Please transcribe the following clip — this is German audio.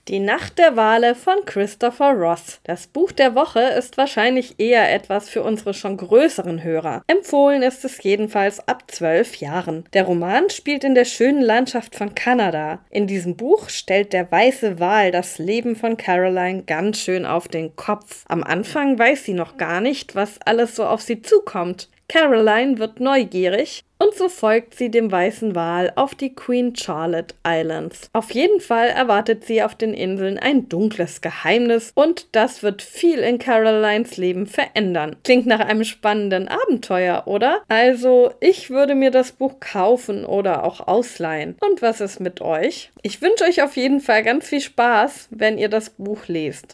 Die Nacht der Wale von Christopher Ross. Das Buch der Woche ist wahrscheinlich eher etwas für unsere schon größeren Hörer. Empfohlen ist es jedenfalls ab 12 Jahren. Der Roman spielt in der schönen Landschaft von Kanada. In diesem Buch stellt der weiße Wal das Leben von Caroline ganz schön auf den Kopf. Am Anfang weiß sie noch gar nicht, was alles so auf sie zukommt. Caroline wird neugierig und so folgt sie dem weißen Wal auf die Queen Charlotte Islands. Auf jeden Fall erwartet sie auf den Inseln ein dunkles Geheimnis und das wird viel in Carolines Leben verändern. Klingt nach einem spannenden Abenteuer, oder? Also, ich würde mir das Buch kaufen oder auch ausleihen. Und was ist mit euch? Ich wünsche euch auf jeden Fall ganz viel Spaß, wenn ihr das Buch lest.